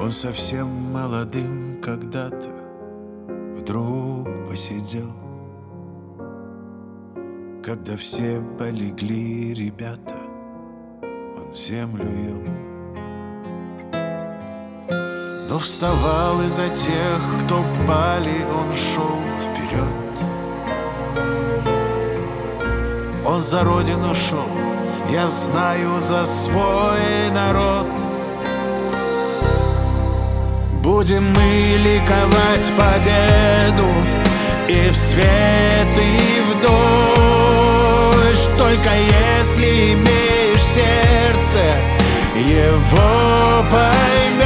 Он совсем молодым когда-то вдруг посидел, когда все полегли ребята, он землю ел. Но вставал из-за тех, кто пали, он шел вперед. Он за родину шел, я знаю, за свой народ. Будем мы ликовать победу и в свет, и в дождь. Только если имеешь сердце, его поймешь.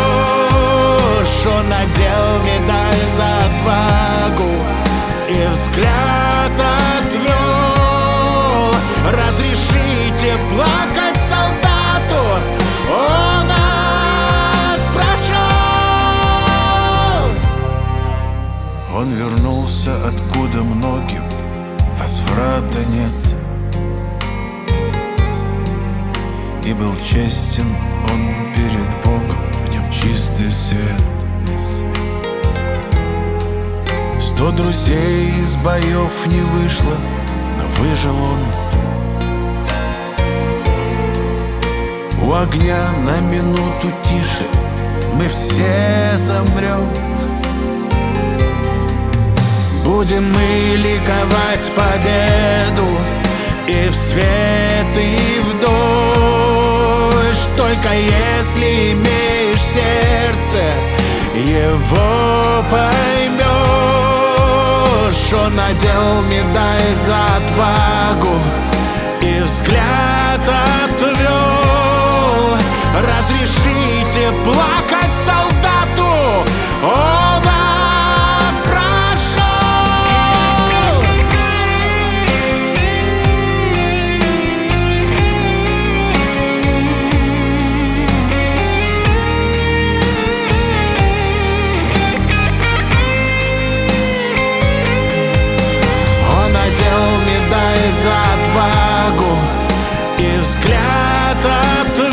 Он надел медаль за отвагу и взгляд отвел. Разрешите плакать солдату, он прошел. Он вернулся, откуда многим возврата нет, и был честен он перед Богом, в нем чистый свет. 100 друзей из боев не вышло, но выжил он. У огня на минуту тише мы все замрем. Будем мы ликовать победу и в свет, и в дождь. Только если имеешь сердце, его поймешь. Он надел медаль за отвагу и взгляд отвел. Разрешите плакать солдату, он прошел. Он надел медаль за отвагу и взгляд отвел.